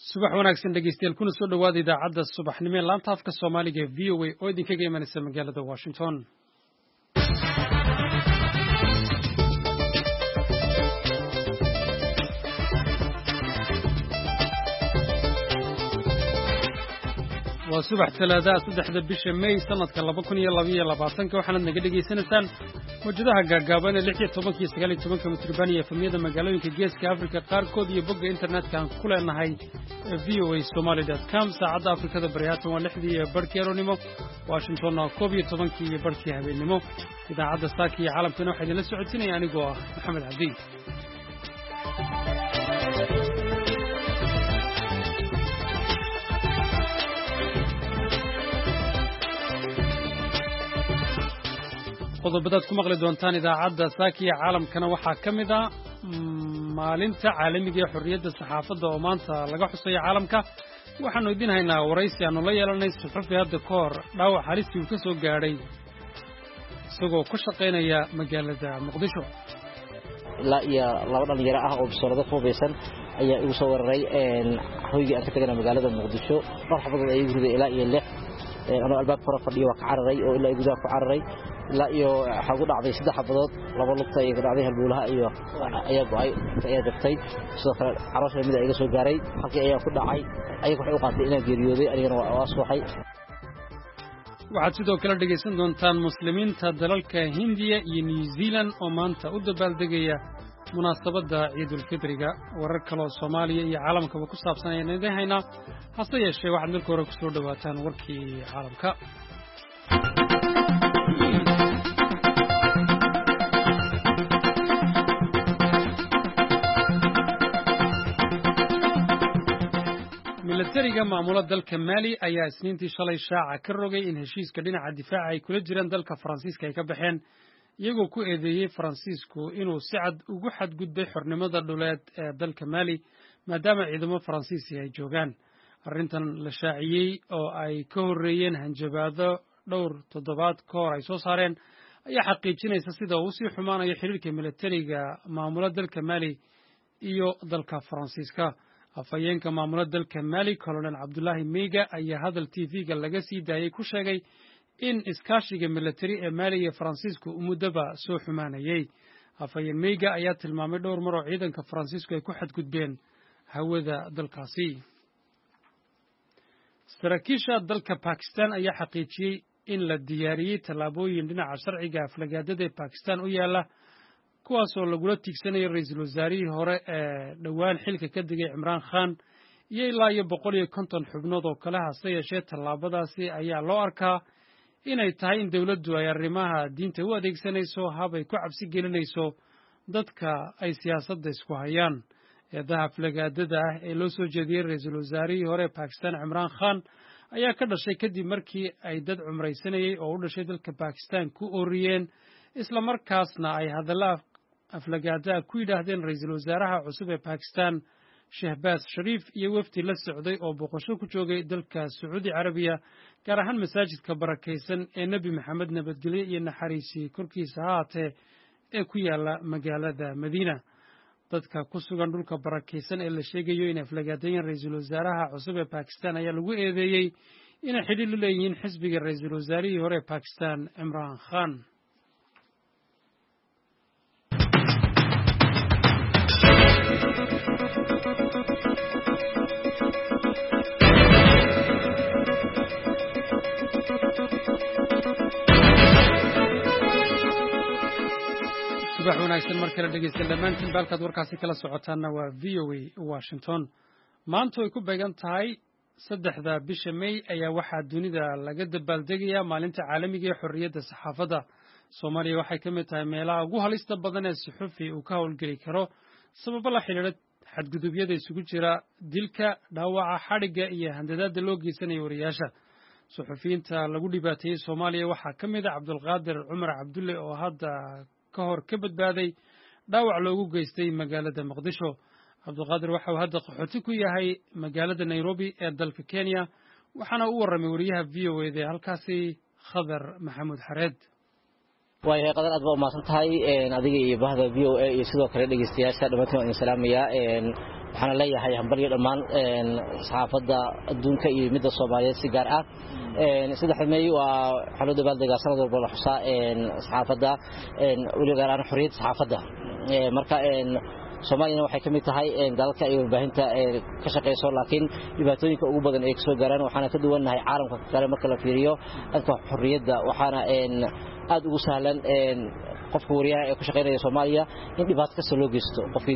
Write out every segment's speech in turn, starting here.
subax wanaagsan dhegeystayaal kuna soo dhawaada idaacadda subaxnimo ee laanta afka Soomaaliga ee VOA oo idinkaga imanaysa magaalada Washington. waa subax talaada 3 bisha May sanadka 2022 waxaana naga dhageysanaysaan mawjadaha gaagaaban ee 16 iyo 19 mitirban iyo efemyada magaalooyinka geeska Afrika qaarkood iyo bogga internetka aan ku leenahay voasomali.com saacadda Afrikada Bariyaatan waa 6 iyo barkii aroornimo Washington waa 12 iyo barkii habeenimo idaacadda saaki iyo caalamkana waxaa idinla socodsiinaya anigoo ah Maxamed Cabdi. qodobadaad ku maqli doontaan idaacadda saakiya caalamkana waxaa ka mid ah maalinta caalamiga ee xorriyadda saxaafadda oo maanta laga xusayo caalamka waxaanu idin haynaa waraysi aanu la yeelanay suxufi hadda ka hor dhaawac halistii uu ka soo gaadhay isagoo ku shaqaynaya magaalada Muqdisho. ilaa iyo laba dhalinyaro ah oo bisoolada fuubaysan ayaa igu soo weeraray hoygii aan ka tagana magaalada Muqdisho dhowr xabadood ay igu riday ilaa iyo 6 anoo albaab fara fadhiyo waa ka cararay oo ilaa gudaha ku cararay ilaa iyo waxa ugu dhacday 3 xabadood laba lugta ay dhacday halbuulaha iyo ayaa go'ay ayaa dabtay sidoo kale carruurta mid ay iga soo gaaray halkii ayaa ku dhacay ayaga waxay u qaatay inaan geeriyooday anigana waa sooxay. waxaad sidoo kale dhegaysan doontaan muslimiinta dalalka Hindiya iyo New Zealand oo maanta u dabaaldegaya munaasabadda Ciidul Fidriga. warar kale oo Soomaaliya iyo caalamkaba ku saabsan ayaan idin haynaa hase yeeshee waxaad marka hore ku soo dhawaataan warkii caalamka. militariga maamula dalka Mali ayaa isniintii shalay shaaca ka rogay in heshiiska dhinaca difaaca ay kula jiraan dalka Faransiiska ay ka baxeen iyagoo ku eedeeyay Faransiisku inuu si cad ugu xadgudbay xornimada dhuleed ee dalka Mali maadaama ciidamo Faransiisi ay joogaan. arrintan la shaaciyay oo ay ka horreeyeen hanjabaado dhowr toddobaad ka hor ay soo saareen ayaa xaqiijinaysa sida uu sii xumaanayo xiriirka militariga maamula dalka Mali iyo dalka Faransiiska. afayeenka maamula dalka Mali Colonel Abdullahi Meiga ayaa hadal TV-ga laga sii daayay ku sheegay in iskaashiga militari ee Mali iyo Faransiisku muddoba soo xumaanayay. afayeen Meiga ayaa tilmaamay dhowr mar oo ciidanka Faransiisku ay ku xadgudbeen hawada dalkaasi. saraakiisha dalka Pakistan ayaa xaqiijiyay in la diyaariyay tallaabooyin dhinaca sharciga aflagaadada ee Pakistan u yaala kuwaasoo lagula tiigsanayo ra'iisul wasaarihii hore ee dhowaan xilka ka digay Imran Khan iyo ilaa iyo 150 xubnood oo kale hase yeeshee tallaabadaasi ayaa loo arkaa inay tahay in dawladdu ay arrimaha diinta u adeegsanayso hab ay ku cabsi gelinayso dadka ay siyaasadda isku hayaan. eedaha aflagaadada ah ee loo soo jeediyey ra'iisul wasaarihii hore ee Pakistan Imran Khan ayaa ka dhashay kadib markii ay dad cumraysanayay oo u dhashay dalka Pakistan ku ooriyeen isla markaasna ay hadalla aflagaada ku yidhaahdeen ra'iisul wasaaraha cusub ee Pakistan Shehbaz Sharif iyo wafdi la socday oo boqosho ku joogay dalka Saudi Arabia gaar ahaan masaajidka barakaysan ee Nabi Maxamed nabadgelyo iyo naxariisi korkiisa haatee ee ku yaala magaalada Madiina. dadka ku sugan dhulka barakaysan ee la sheegayo in aflagaadayeen ra'iisul wasaaraha cusub ee Pakistan ayaa lagu eedeeyay inay xidhiidh la leeyihiin xisbiga ra'iisul wasaarihii hore ee Pakistan Imran Khan. subax wanaagsan mar kale dhegeystayaal dhammaantiin baalkaad warkaasi kala socotaana waa VOA Washington. maanta ay ku beegan tahay 3 bisha May ayaa waxaa dunida laga dabaaldegayaa maalinta caalamiga ee xorriyadda saxaafadda. Soomaaliya waxay ka mid tahay meelaha ugu halista badan ee suxufi uu ka howlgeli karo sababo la xiriira xadgudubyada isugu jira dilka, dhaawaca, xadhigga iyo handadaadda loo geysanayo wariyaasha. suxufiyiinta lagu dhibaateeyey Soomaaliya waxaa ka mid ah Cabdulqaadir Cumar Cabdulle oo hadda ka hor ka badbaaday dhaawac loogu geystay magaalada Muqdisho. Cabdulqaadir waxa uu hadda qaxooti ku yahay magaalada Nairobi ee dalka Kenya waxaana uu warramay wariyaha VOA halkaasi Khadar Maxamuud Xareed. way qadar aad baa u maasan tahay adiga iyo bahda VOA iyo sidoo kale dhageystayaasha dhamaantiin waan salaamayaa waxaana leeyahay hambalyo dhammaan saxaafadda adduunka iyo midda Soomaaliyeed si gaar ah saddex meey waa xaloo dabaaldegaa sanad walba la xusaa saxaafadda weli gaar ahaan xorriyadda saxaafadda marka Soomaaliya waxay kamid tahay dalka ay warbaahinta ka shaqeyso laakiin dhibaatooyinka ugu badan ee soo gaaraan waxaana ka duwanahay caalamka kale marka la fiiriyo dhanka xorriyadda waxaana aad ugu sahlan qofka wariyaha ee ku shaqeynaya Soomaaliya in dhibaato kasta loo geysto qofkii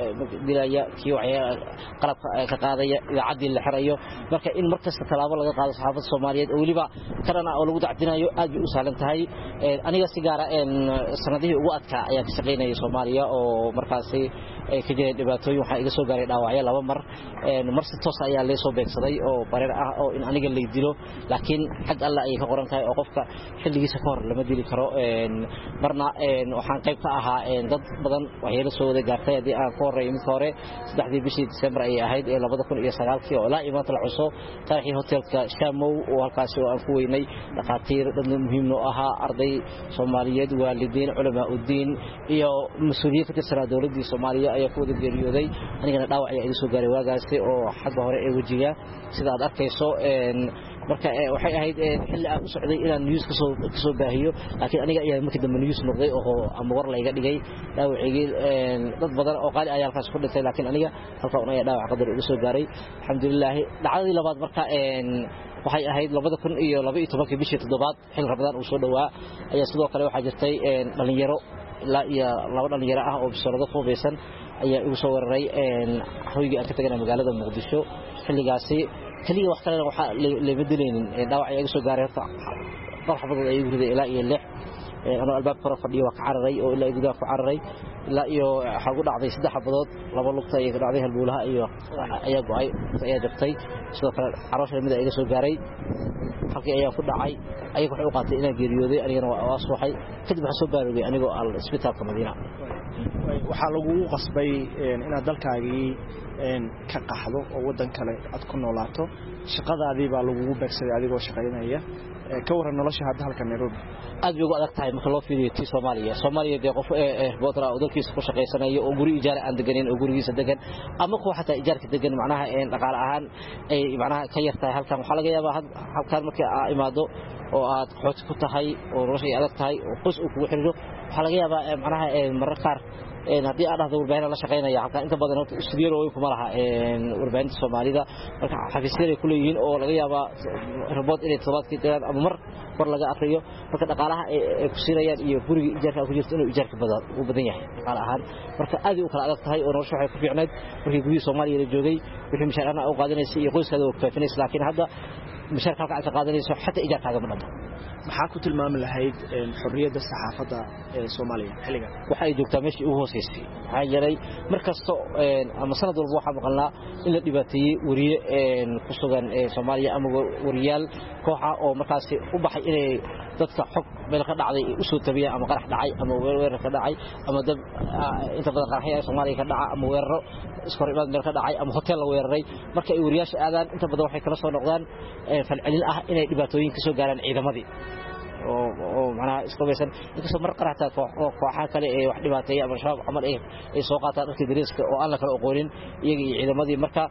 dilaya kii qalabka ka qaadaya idaacadii la xirayo marka in markasta talaabo laga qaado saxaafadda Soomaaliyeed oo waliba karana oo lagu dacdinayo aad bay u sahlan tahay aniga si gaar ah sanadihii ugu adkaa ayaa ka shaqeynaya Soomaaliya oo markaasi ay ka jireen dhibaatooyin waxa iga soo gaaray dhaawacyo laba mar si toos ayaa la soo beegsaday oo bareer ah oo in aniga la dilo laakiin xaq Allah ay ka qoran tahay oo qofka xilligiisa ka hor lama dili karo marna waxaan qayb ka ahaa dad badan waxyeelo soo wada gaartay hadii aan ka horeeyay mid hore 3 bishii December ay ahayd 2009 oo ilaa imaanta la xuso taariikhii hotelka Shamow oo halkaas oo aan ku weynay dhaqaatiir dad muhiim oo ahaa arday Soomaaliyeed waalidiin culamaa u diin iyo mas'uuliyiin ka tirsan dawladda Soomaaliya ayaa ku wada geeriyooday anigana dhaawac ayaa iga soo gaaray waagaasi oo xagga hore ee wajiga sida aad arkayso marka waxay ahayd xilli aan u socday inaan news ka soo baahiyo laakiin aniga ayaa markii dambe news noqday oo ama war la iga dhigay dhaawacigii dad badan oo qaali ayaa halkaas ku dhintay laakiin aniga halka una ayaa dhaawac qadar iga soo gaaray alxamdulillah dhacdadii labaad marka waxay ahayd 2012 bishii 7 xil Ramadaan uu soo dhawaa ayaa sidoo kale waxa jirtay dhalinyaro ilaa iyo laba dhalinyaro ah oo bisolada fuubeysan ayaa igu soo wararay hoyga aan ka tagay magaalada Muqdisho xilligaasi kaliya wax kale waxa la bedelaynin dhaawac ay iga soo gaaray farxadooda ay igu riday ilaa iyo 6 anoo albaab kor fadhiyo wax cararay oo ilaa gudaha ku cararay ilaa iyo waxa ugu dhacday 3 xabadood laba lugta ay dhacday halbuulaha iyo ayaa go'ay ayaa dabtay sidoo kale caroosha mid ay iga soo gaaray halkii ayaa ku dhacay ayagu waxay u qaatay inaan geeriyooday anigana waa suuxay kadib waxa soo baarugay anigoo isbitaalka Madiina waxa lagu qasbay inaad dalkaagii ka qaxdo oo wadan kale aad ku noolaato shaqadaadii baa lagu beegsaday adigoo shaqaynaya ka waran nolosha hadda halka Nairobi aad bay ugu adag tahay marka loo fiiriyo tii Soomaaliya dee qof boodra oo dalkiisa ku shaqeysanayo oo guri ijaar aan deganin oo gurigiisa degan ama ku xataa ijaarka degan macnaha dhaqaale ahaan ay macnaha ka yartahay halkan waxa laga yaabaa halkan markii aad imaado oo aad xoog ku tahay oo nolosha adag tahay oo qos uu kugu xiriiro waxa laga yaabaa macnaha mararka qaar hadii aad dhahdo warbaahin la shaqeynaya halka inta badan horta studio way kuma laha warbaahinta Soomaalida marka xafiisyada ku leeyihiin oo laga yaabaa robot inay tobaadkii dheer ama mar laga aqriyo marka dhaqaalaha ay ku siinayaan iyo guriga ijaarka ku jirto inuu ijaarka badan yahay dhaqaale ahaan marka aad u kala adag tahay oo nolosha waxay ku fiicnayd markii guriga Soomaaliya la joogay wixii mushaarana u qaadanaysa iyo qoyskaada oo kafinays laakiin hadda mushaarka halka ka qaadanayso xataa ijaarkaaga ma dhamo maxaa ku tilmaami lahayd xorriyadda saxaafadda ee Soomaaliya xilligan waxay joogtaa meeshii ugu hooseysay waxa yaray markasto ama sanad walba waxa maqalnaa in la dhibaateeyay wariye ku sugan Soomaaliya ama wariyaal kooxa oo markaas u baxay inay dadka xog meel ka dhacday u soo tabiyaan ama qarax dhacay ama weerar ka dhacay ama dab inta badan qaraxyada Soomaaliya ka dhaca ama weeraro iskorimaad meel ka dhacay ama hotel la weeraray marka ay wariyaasha aadaan inta badan waxay kala soo noqdaan falcelin ah inay dhibaatooyin ka soo gaaraan ciidamadii oo macnaha isku baysan inkastoo mar qaraxta kooxaha kale ee wax dhibaateeya ama shabaab amal ay soo qaataan dadka dariiska oo aan la kala aqoonin iyaga iyo ciidamadii marka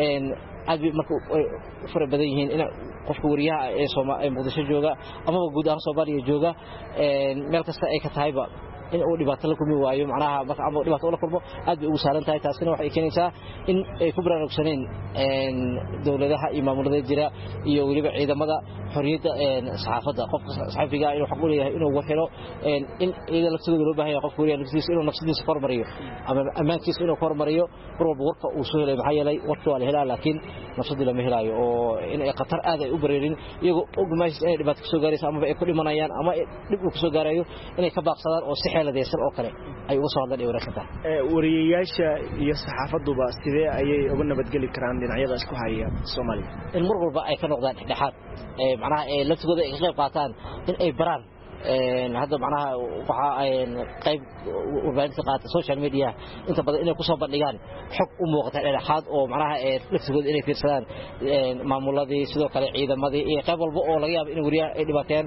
aad marka fara badan yihiin in qofka wariyaha ee Muqdisho jooga ama guud ahaan Soomaaliya jooga meel kasta ay ka tahayba in uu dhibaato la kulmi waayo macnaha marka ama dhibaato la kulmo aad bay ugu saaran tahay taasina waxay keenaysaa in ay ku baraarugsaneen dawladaha iyo maamulada jira iyo waliba ciidamada xorriyadda saxaafadda qofka saxafiga inuu xaq u leeyahay inuu waxiro in iyada lafteeda loo baahan yahay qofka wariyaha naftiisa inuu naftiisa hormariyo ama amaankiisa inuu hormariyo mar walba warka uu soo helay maxaa yeelay warka waa la helaa laakiin nafsadii lama helayo oo in ay qatar aad ay u bareerin iyagoo ogmaayis inay dhibaato ka soo gaarayso ama ay ku dhimanayaan ama dhib uu ka soo gaarayo inay ka baaqsadaan oo si xeeladeysan oo kale ay uga soo hadlaan waraashada wariyayaasha iyo saxaafaduba sidee ayay uga nabadgeli karaan dhinacyada isku haya Soomaaliya in mar walba ay ka noqdaan dhexdhexaad macnaha laftigooda ay ka qayb qaataan in ay baraan hadda macnaha waxa ay qayb warbaahinta qaata social media inta badan inay ku soo bandhigaan xog u muuqata dhexdhexaad oo macnaha laftigooda inay fiirsadaan maamuladii sidoo kale ciidamadii iyo qayb walba oo laga yaabo in wariyaha ay dhibaateeyaan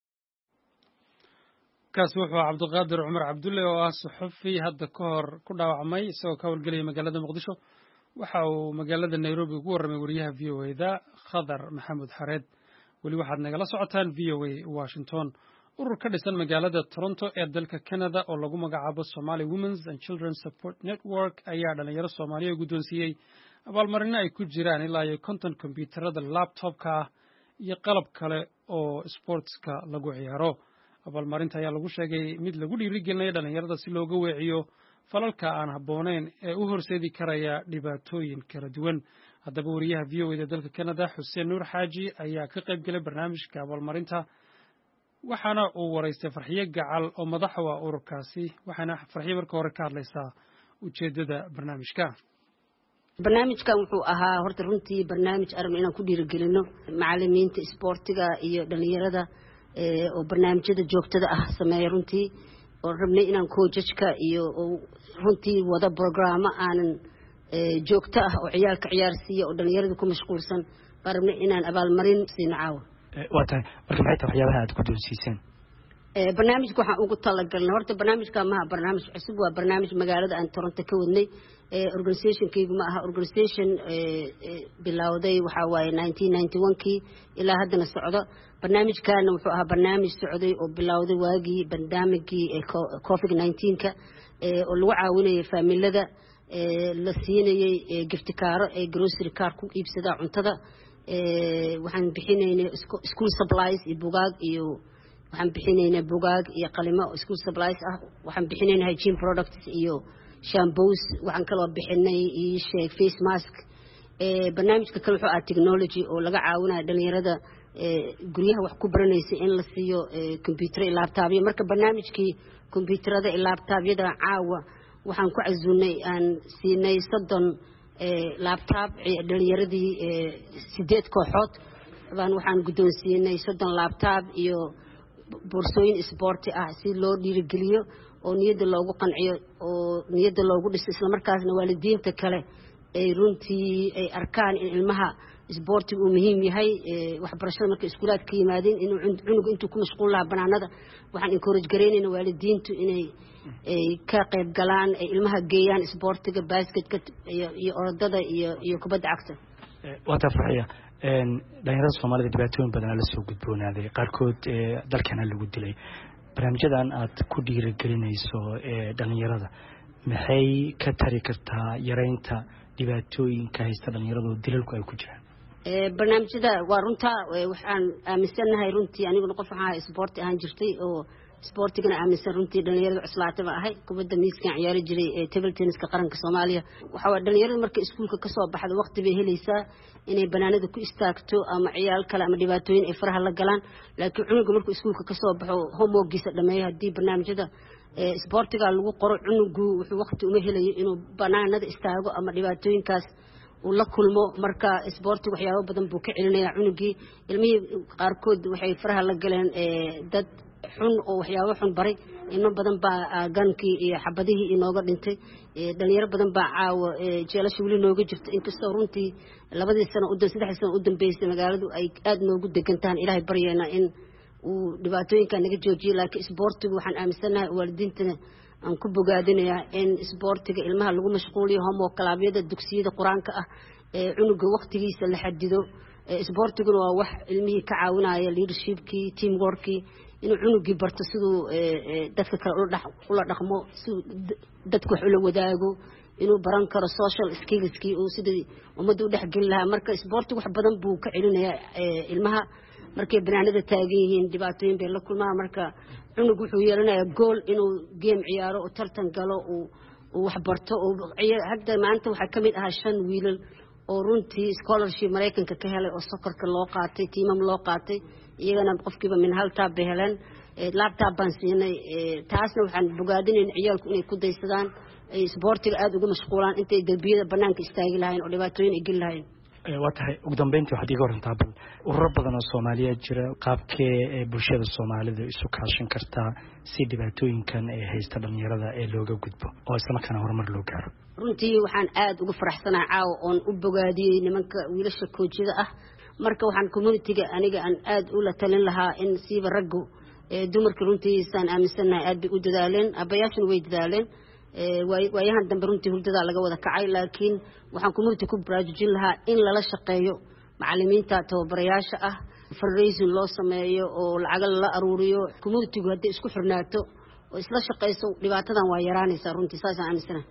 kaas wuxuu Cabdiqaadir Cumar Cabdulle oo ah suxufi hadda ka hor ku dhaawacmay isagoo ka howlgelaya magaalada Muqdisho waxa uu magaalada Nairobi ugu warramay wariyaha VOA-da Khadar Maxamuud Xareed. weli waxaad nagala socotaan VOA Washington. urur ka dhisan magaalada Toronto ee dalka Canada oo lagu magacaabo Somali Women's and Children's Support Network ayaa dhalinyaro Soomaaliya guddoonsiiyey abaalmarino ay ku jiraan ilaa iyo 50 kombiyuutarada laptopka ah iyo qalab kale oo sportska lagu ciyaaro. abaalmarinta ayaa lagu sheegay mid lagu dhiirigelinayo dhalinyarada si looga weeciyo falalka aan habboonayn ee u horseedi karaya dhibaatooyin kala duwan. haddaba wariyaha VOA-da dalka Canada Xuseen Nuur Xaaji ayaa ka qayb galay barnaamijka abaalmarinta waxaana uu waraystay Farxiye Gacal oo madax u ah ururkaasi. waxaana Farxiye marka hore ka hadlaysaa ujeedada barnaamijka. barnaamijkan wuxuu ahaa horta runtii barnaamij arrin inaan ku dhiirigelino macallimiinta isboortiga iyo dhalinyarada oo barnaamijyada joogtada ah sameeya runtii oo rabnay inaan coachka iyo runtii wada programa aanan joogto ah oo ciyaalka ciyaarsiiya oo dhalinyarada ku mashquulsan baan rabnay inaan abaalmarin siino caawa. waa tahay marka maxay tahay waxyaabaha aad ku doonsiiseen? barnaamijka waxaan ugu talagalnay horta barnaamijka maaha barnaamij cusub, waa barnaamij magaalada aan Toronto ka wadnay. organizationkaygu ma aha organization bilowday waxaa waaye 1991kii ilaa haddana socdo. barnaamijkaana wuxuu ahaa barnaamij socday oo bilowday waagii bandamigii COVID-19ka oo lagu caawinayay faamilada la siinayay giftikaaro ee grocery card ku iibsada cuntada. waxaan bixinaynay school supplies iyo bugaag iyo waxaan bixinaynay bugaag iyo qalimo school supplies ah. waxaan bixinaynay hygiene products iyo shampoos. waxaan kaloo bixinay face mask. barnaamijka kale wuxuu ahaa technology oo laga caawinayo dhalinyarada guryaha wax ku baranaysa in la siiyo computer iyo laptopyo. marka barnaamijkii computerada iyo laptopyada caawa waxaan ku casuunay aan siinay 30 laptop dhalinyaradii 8 kooxood baan waxaan guddoonsiinay 30 laptop iyo boorsooyin isboorti ah si loo dhiirigeliyo oo niyadda loogu qanciyo oo niyadda loogu dhiso isla markaasna waalidiinta kale ay runtii ay arkaan in ilmaha isboortigu uu muhiim yahay. waxbarashada markay iskuulaadka ka yimaadeen inuu cunug intuu ku mashquul lahaa banaanada waxaan encourage garaynayna waalidiintu inay ka qayb galaan ay ilmaha geeyaan isboortiga basketka iyo orodada iyo kubadda cagta. waa taa Farxiye, dhalinyarada Soomaalida dhibaatooyin badan la soo gudboonaaday qaarkood dalkana lagu dilay. barnaamijyadan aad ku dhiirigelinayso dhalinyarada maxay ka tari kartaa yareynta dhibaatooyinka haysta dhalinyarada oo dilalku ay ku jiraan? barnaamijyada waa runtaa waxaan aaminsanahay runtii aniguna qof waxaan isboorti ahaan jirtay oo isboortigana aaminsan runtii dhalinyarada cuslaatay baa ahay. kubadda miiskan ciyaari jiray table tenniska qaranka Soomaaliya. waxa waa dhalinyarada marka iskuulka ka soo baxdo waqti bay helaysaa inay banaanada ku istaagto ama ciyaal kale ama dhibaatooyin ay faraha la galaan. laakiin cunuga marka iskuulka ka soo baxo homeworkiisa dhameeyo haddii barnaamijyada isboortiga lagu qoro cunugu wuxuu waqti uma helayo inuu banaanada istaago ama dhibaatooyinkaas uu la kulmo. marka isboortiga waxyaabo badan buu ka celinayaa cunugii. ilmihii qaarkood waxay faraha la galeen dad xun oo waxyaabo xun baray. ilmo badan baa gankii iyo xabadihii inooga dhintay. dhalinyaro badan baa caawa jeelasha weli nooga jirta inkastoo runtii 2 sano 3 sano u dambeysay magaaladu ay aad noogu degantaan. ilaahay baryeena in uu dhibaatooyinka naga joojiyo. laakiin isboortigu waxaan aaminsanahay waalidiintana aan ku bogaadinayaa in isboortiga ilmaha lagu mashquuliyo homework kalabyada dugsiyada quraanka ah cunuga waqtigiisa la xadido. isboortiguna waa wax ilmihii ka caawinaya leadershipkii teamworkii inuu cunugii barto siduu dadka kale ula dhaqmo, siduu dadka wax ula wadaago, inuu baran karo social skillskii oo sidii ummadda u dhexgeli lahaa. marka isboortigu wax badan buu ka celinayaa ilmaha markay banaanada taagan yihiin dhibaatooyin bay la kulmaan. marka cunug wuxuu yeelanayaa gool inuu game ciyaaro oo tartan galo uu wax barto. hadda maanta waxaa ka mid ahaa 5 wiilal oo runtii scholarship Mareykanka ka helay oo soccerka loo qaatay tiimam loo qaatay. iyagana qofkiiba min hal tab bay heleen. laptop baan siinay. taasna waxaan bogaadinaynaa ciyaalku inay ku daysadaan isboortiga aad ugu mashquulaan intay darbiyada banaanka istaagi lahayn oo dhibaatooyin ay geli lahayn. waa tahay ugu dambeyntii waxaad iga warantaa bal ururo badan oo Soomaaliyeed jira qaabkee bulshada Soomaalida isu kaashan kartaa si dhibaatooyinkan ay haysta dhalinyarada ee looga gudbo oo isla markaana horumar loo gaaro? runtii waxaan aad ugu faraxsanahay caawa oon u bogaadiyey nimanka wiilasha koojida ah. marka waxaan communityga aniga aan aad u la talin lahaa in siiba raggu dumarka runtii saan aaminsanahay aad bay u dadaaleen. abayaashuna way dadaaleen. waayahan dambe runtii hurdada laga wada kacay laakiin waxaan community ku baraarujin lahaa in lala shaqeeyo macallimiinta tababarayaasha ah fundraising loo sameeyo oo lacag la aruuriyo community-gu haddii isku xirnaato oo isla shaqeyso dhibaatadan waa yaraanaysaa runtii saasaan aaminsanahay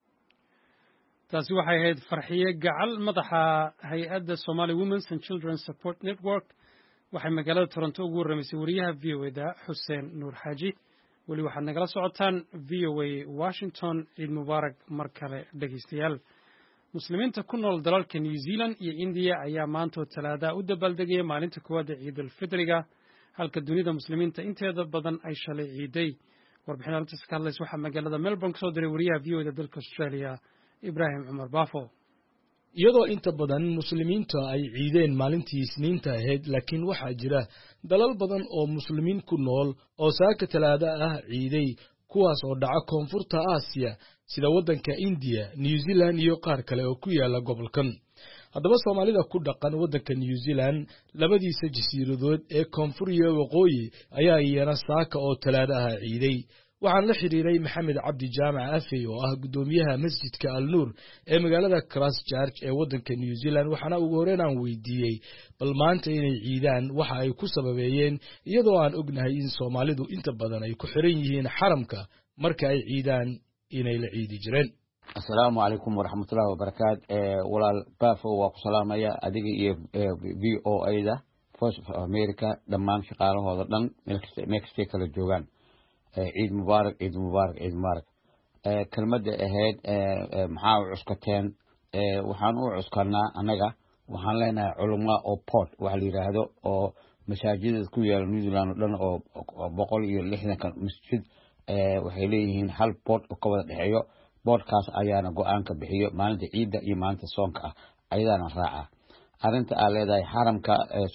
taasi waxay ahayd farxiye gacal madaxa hay-adda Somali Women's and Children's Support Network waxay magaalada Toronto ugu warramaysay wariyaha VOA-da Xuseen Nuur Xaaji weli waxaad nagala socotaan VOA Washington ciid mubaarak mar kale dhegeystayaal muslimiinta ku nool dalalka New Zealand iyo India ayaa maanta Talaada u dabaaldegaya maalinta koowaad ee Ciid al-Fitriga halka dunida muslimiinta inteeda badan ay shalay ciiday warbixin arrintaas ka hadlaysa waxaa magaalada Melbourne soo diray wariyaha VOA-da dalka Australia Ibrahim Umar Bafo iyadoo inta badan muslimiinta ay ciideen maalintii Isniinta ahayd laakiin waxaa jira dalal badan oo muslimiin ku nool oo saaka Talaada ah ciiday kuwaas oo dhaca koonfurta Aasiya sida waddanka India, New Zealand iyo qaar kale oo ku yaala gobolkan. Haddaba Soomaalida ku dhaqan waddanka New Zealand labadiisa jasiiradood ee koonfur iyo waqooyi ayaa iyana saaka oo Talaada ah ciiday. waxaan la xiriiray Maxamed Cabdi Jaamac Afey oo ah gudoomiyaha masjidka Al-Nur ee magaalada Christchurch ee waddanka New Zealand waxaana ugu horreyn aan weydiiyey bal maanta inay ciidaan waxa ay ku sababeeyeen iyadoo aan ognahay in Soomaalidu inta badan ay ku xiran yihiin xaramka marka ay ciidaan inay la ciidi jireen. Assalaamu alaykum wa rahmatullahi wa barakatuh. Walaal Bafo waa ku salaamaya adiga iyo VOA-da Voice of America dhammaan shaqaalahooda dhan meel kasta kala joogaan. عيد مبارك عيد مبارك عيد مبارك كلمة أهيد محاو عسكتين وحنو عسكرنا أنجا وحن لنا علماء أو بورت وحلي هذا أو مساجد كويا نيوزيلاند لنا أو بقول اللي إحنا كان مسجد وحليهن هال بورت وكذا دحيو بودكاست أيانا قوانك بحيو ما أنت عيد ما أنت صونك أيضا راعة أنت على ذا حرم كا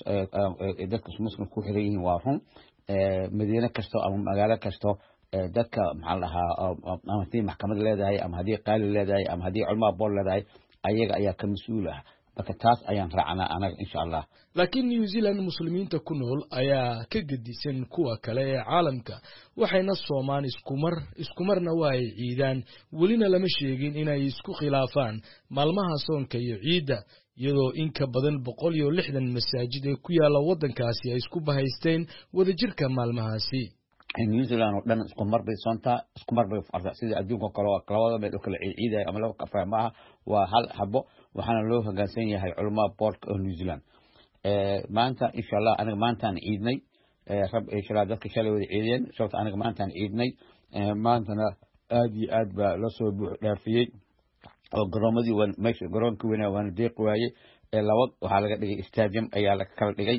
إذا كنت مسلم كوحريين وارهم مدينة كستو أو مجال كستو دك محلها أم هذه محكمة لداي أم هذه قال لداي أم هذه علماء بول لداي أيها كمسؤولة بكتاس أيان رعنا أنا إن شاء الله. لكن نيوزيلاند مسلمين تكونول أيا كجديسن كوا كلا عالمك وحين الصومان إسكمر نواي عيدان ولنا لمشيجين إنا يسكو خلافان مالمها صون كي عيدا iyadoo in ka badan 160 masaajid ee ku yaala waddankaasi ay isku bahaysteen wada jirka maalmahaasi. New Zealand oo dhan isku mar bay soonta isku mar bay farda sida adduunka kale oo kalawada meel kala ciiday ama laba ka fahmaha waa hal habo waxaana loo hoggaansan yahay culumada board oo New Zealand maanta insha Allah aniga maantaan ciidnay rab insha Allah dadka shalay wada ciideen sababta aniga maantaan ciidnay maantana aad ba la soo dhaafiyay oo garoomadii meesha garoonka weyn waan deeq waayay lawad waxa laga dhigay stadium ayaa la kala dhigay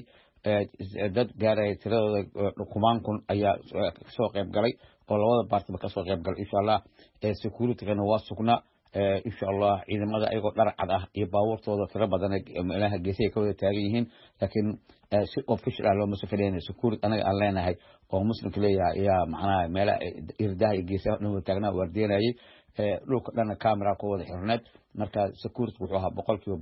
dad gaaray tiradooda kumaan kun ayaa soo qayb galay oo labada baartiba ka soo qayb galay insha Allah security-gana waa sugnaa insha Allah ciidamada ayagoo dhar cad ah iyo baabuurtooda tiro badan meelaha geesiga ka wada taagan yihiin laakiin si official loo mas'uuliyeen security anaga aan leenahay oo muslimka leeyahay ayaa macnaha meelaha irdaha iyo geesaha dhan taagnaa waardiyanayay dhulka dhanna camera ku wada xirneed marka security wuxuu ahaa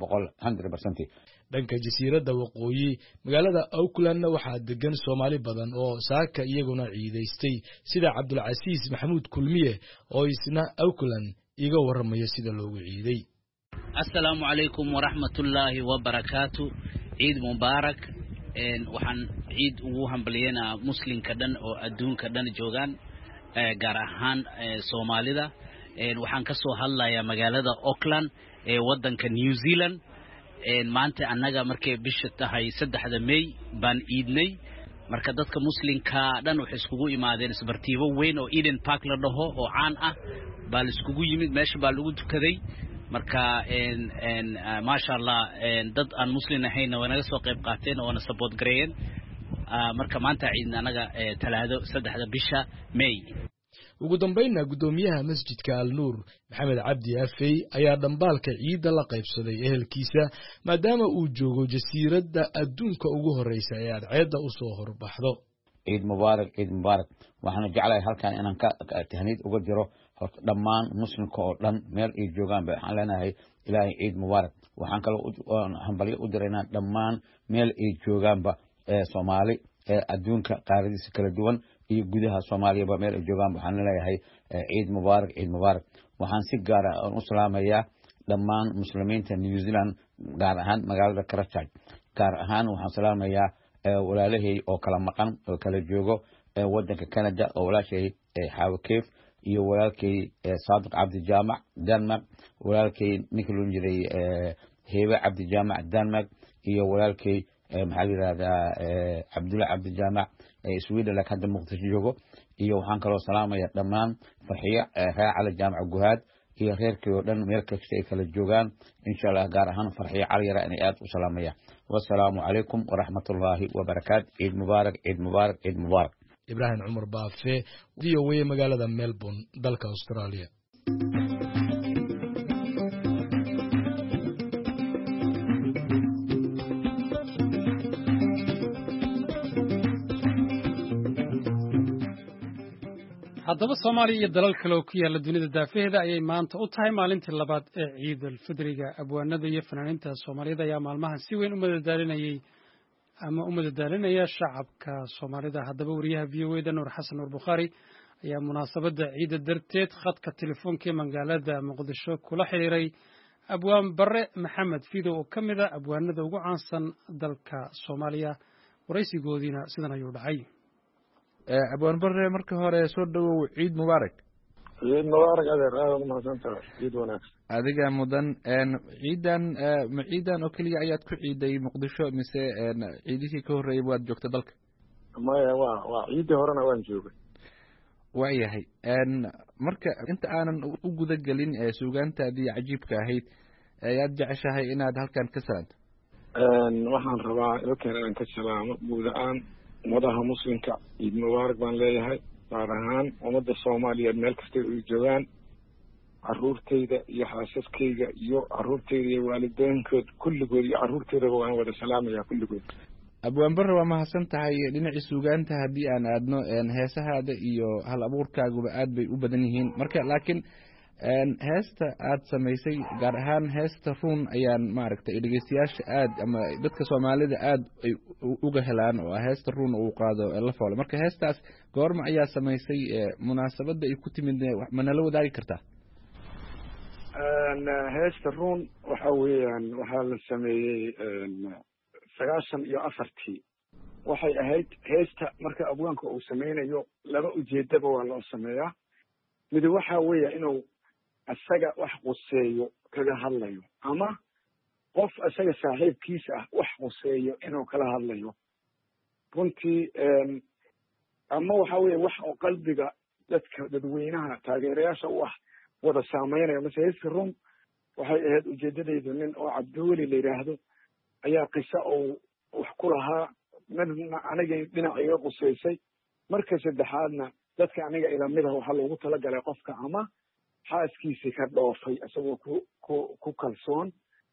100% dhanka jasiiradda waqooyi magaalada Auckland waxaa degan Soomaali badan oo saaka iyaguna ciidaystay sida Cabdulcasiis Maxamuud Kulmiye oo isna Auckland iga warramaya sida loogu ciiday. Assalaamu alaykum wa rahmatullahi wa barakatuh. Ciid mubaarak waxaan ciid ugu hambalyeynaa muslimka dhan oo adduunka dhan joogan gaar ahaan Soomaalida waxaan ka soo hadlayaa magaalada Auckland ee waddanka New Zealand maanta annaga markay bisha tahay 3 May baan iidnay marka dadka muslimka dhan waxay iskugu imaadeen isbartiibo weyn oo Eden Park la dhaho oo caan ah baa iskugu yimid meesha baa lagu tukaday marka maasha Allah dad aan muslim ahayn oo naga soo qayb qaateen oo na support gareeyeen marka maanta ciidna anaga Talaado 3 bisha May. ugu dambeynna gudoomiyaha masjidka Al-Nur Maxamed Cabdi Afey ayaa dambaalka ciida la qaybsaday ehelkiisa maadaama uu joogo jasiiradda adduunka ugu horeysa ee cadceedda u soo horbaxdo. ciid mubaarak waxaan jeclahay halkan inaan ka tahniid uga jiro dhammaan muslimka oo dhan meel ay joogaan waxaan leenahay ilaahay ciid mubaarak waxaan kale hambalyo u diraynaa dhammaan meel ay joogaanba Soomaali adduunka qaaradiisa kala duwan iyo gudaha Soomaaliya meel ay joogaan waxaan leeyahay ciid mubaarak waxaan si gaar ah u salaamayaa dhammaan muslimiinta New Zealand gaar ahaan magaalada Christchurch gaar ahaan waxaan salaamayaa walaalahay oo kala maqan oo kala joogo wadanka Canada oo walaashay Xaawo Keef iyo walaalkay Saadiq Cabdi Jaamac Denmark walaalkay Nikolon jiray Heeba Cabdi Jaamac Denmark iyo walaalkay maxaa yiraahdaa Cabdulla Cabdi Jaamac Sweden la hadda Muqdisho joogo iyo waxaan kaloo salaamayaa dhammaan farxiya Raacala Jaamac Guhaad iyo reerkii oo dhan meel kasta ay kala joogaan insha Allah gaar ahaan farxiya cali yara inay aad u salaamaya wassalaamu calaykum waraxmatullaahi wabarakaatu ciid mubaarak Ibrahim Umar Baafe VOA magaalada Melbourne dalka Australia haddaba Soomaaliya iyo dalal kale oo ku yaala dunida daafaheeda ayay maanta u tahay maalintii labaad ee Ciid al-Fidriga abwaanada iyo fanaaniinta Soomaalida ayaa maalmahan si weyn u madadaalinaya shacabka Soomaalida haddaba wariyaha VOA Nuur Xasan Nuur Bukhari ayaa munaasabada ciida darteed khadka telefoonka magaalada Muqdisho kula xiriiray abwaan Bare Maxamed Fido oo kamid ah abwaanada ugu caansan dalka Soomaaliya waraysigoodina sidan ayuu dhacay abwaan Bare marka hore soo dhawow ciid mubaarak adeer aad u mahadsantahay ciid wanaagsan adiga mudan ciidan oo kaliya ayaad ku ciiday Muqdisho mise ciidihii ka horeeyay waad joogtay dalka maya waa ciidii horena waan joogay waayahay marka inta aanan u guda gelin suugaantaadii cajiibka ahayd ayaad jeceshahay inaad halkan ka salaanto waxaan rabaa halkan inaan ka salaamo guud ahaan ummadaha muslimka ciid mubaarak baan leeyahay gaar ahaan ummadda Soomaaliyeed meel kasta ay joogaan caruurtayda iyo xaasaskayga iyo caruurtayda iyo waalidiintood kulligood iyo caruurtayda waan wada salaamayaa kulligood abwaan Bare waa mahadsan tahay dhinaca suugaanta haddii aan aadno heesahaada iyo hal abuurkaaguba aad bay u badan yihiin marka laakiin heesta aad samaysay gaar ahaan heesta run ayaan maaragtay dhageystayaasha aad ama dadka Soomaalida aad ay uga helaan oo heesta run uu qaado la foolo marka heestaas goorma ayaa samaysay munaasabada ay ku timid mana la wadaagi kartaa heesta run waxa weeyaan waxa la sameeyay 94 waxay ahayd heesta marka abwaanka uu sameynayo laba ujeedaba waa loo sameeyaa mid waxa weeyaa inuu asaga wax quseeyo kaga hadlayo ama qof asaga saaxiibkiisa ah wax quseeyo inuu kala hadlayo runtii ama waxa weeye wax oo qalbiga dadweynaha taageerayaasha u ah wada saameynaya heesta run waxay ahayd ujeedadaydu nin oo Cabdiweli la yiraahdo ayaa qiso oo wax ku lahaa midna aniga dhinac iga quseysay marka saddexaadna dadka aniga ila mid ah waxa loogu tala galay qofka ama xaaskiisa ka dhoofay asagoo ku kalsoon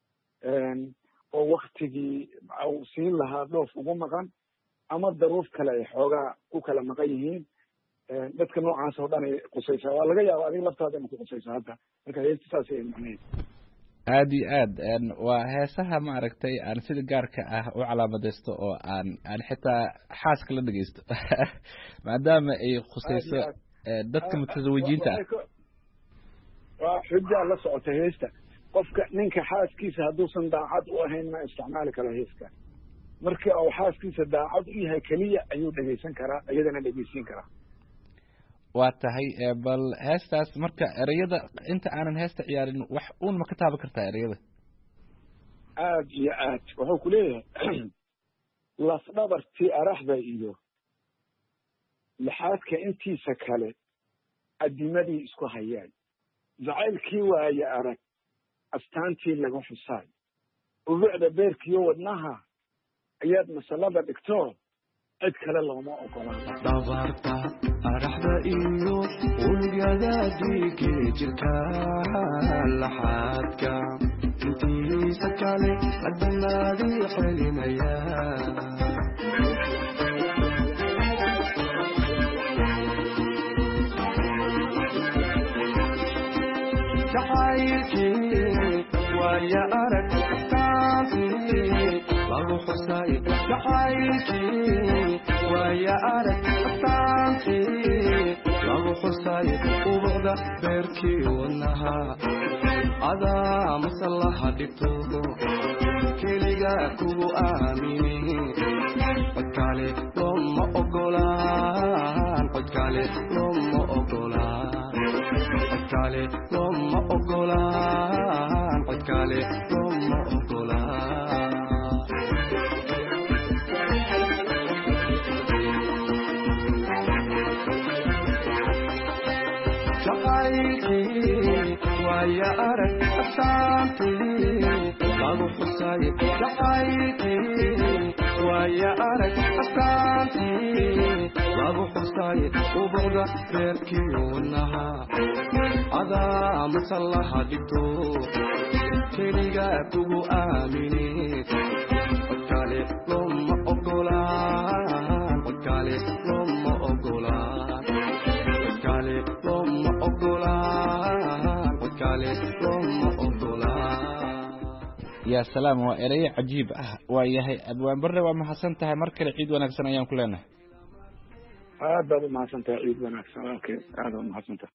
oo waqtigii uu siin lahaa dhoof ugu maqan ama daruuf kale ay xoogaa ku kala maqan yihiin dadka noocaas oo dhan ay qusaysaa waa laga yaabaa adiga laftaada inay ku qusayso hadda marka heesta saas ay macnaheedu aad iyo aad waa heesaha maaragtay aan sida gaarka ah u calaamadeysto oo aan xitaa xaaska la dhageysto maadaama ay khusayso dadka mutazawijiinta ah waa xujaa la socota heesta qofka ninka xaaskiisa hadduusan daacad u ahayn ma isticmaali karo heeska marka uu xaaskiisa daacad u yahay keliya ayuu dhegeysan karaa iyadana dhegeysiin karaa waa tahay bal heestaas marka ereyada inta aanan heesta ciyaarin wax uun ma ka taaban kartaa ereyada aad iyo aad wuxuu ku leeyahay lafdhabartii araxda iyo lixaadka intiisa kale adimadii isku hayaan jacaylkii waaye arag astaantii laga xusaay ubuucda beerkiyo wadnaha ayaad masalada dhigto cid kale looma ogola dhabarta araxda iyo unugyada dhiigga jirka laxaadka intiisa kale adamaadii xelinaya jacaylkii waaya arag taasi lagu xusay jacaylkii waaya arag astaantii lagu xusay ubuqda beerkii wadnaha adaa masallaha dhigto keliga kugu aamini codkaale looma ogolaan codkaale looma ogolaan codkaale looma ogolaan codkaale looma ogolaan jacaylkii waaya arag astaantii lagu xusay jacaylkii waaya arag astaantii lagu xusay ubuqda beerkii wadnaha adaa masallaha dhigto keliga kugu aamini codkaale looma ogolaan codkaale looma ogolaan codkaale looma ogolaan codkaale looma ogolaan yaa salaam waa erayo cajiib ah waa yahay abwaan barre waa mahadsan tahay mar kale ciid wanaagsan ayaan ku leenahay aad baad umahadsan tahay ciid wanaagsan okay aad baad umahadsan tahay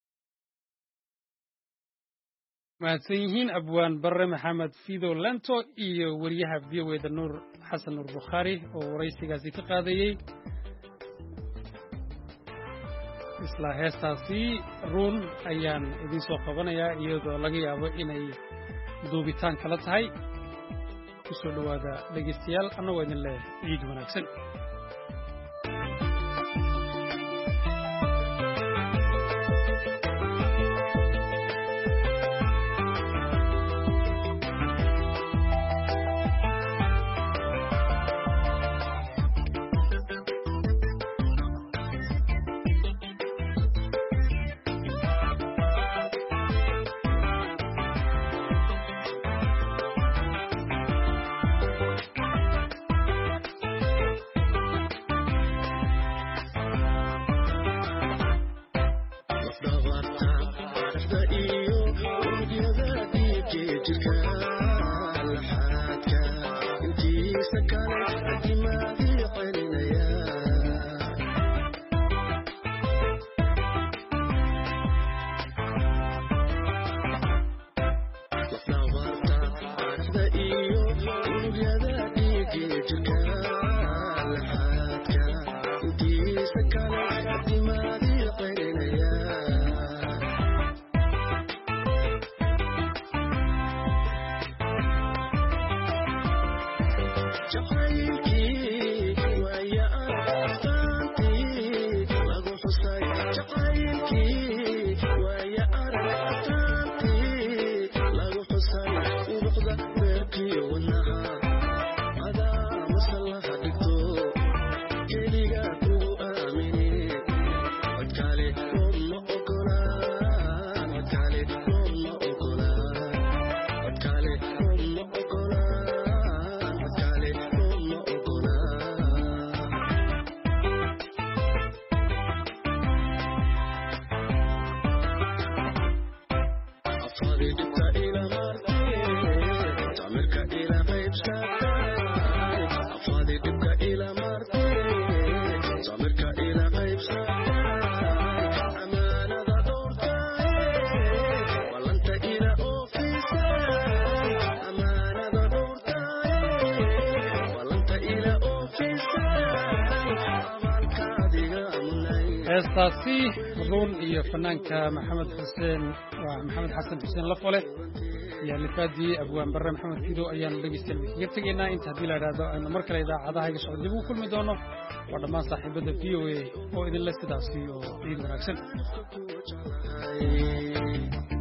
mahadsan yihiin abwaan barre maxamed fido lento iyo wariyaha v o da nuur xasan nuur bukhaari oo waraysigaasi ka qaadayey isla heestaasi ruun ayaan idiin soo qabanayaa iyadoo laga yaabo inay duubitaan kala tahay ku soo dhowaada dhegaystayaal annagoo idin leh ciid wanaagsan heestaasi ruun iyo fanaanka maxamed xasan xuseen lafole iyo alifaadii abwaan barre maxamed fido ayaanu dhegeystayaal kaga tegaynaa inta haddii la idhaahdo aynu mar kale idaacadaha iga socod dib ugu kulmi doono waa dhammaan saaxiibada v o a oo idinle sidaasi oo ciid wanaagsan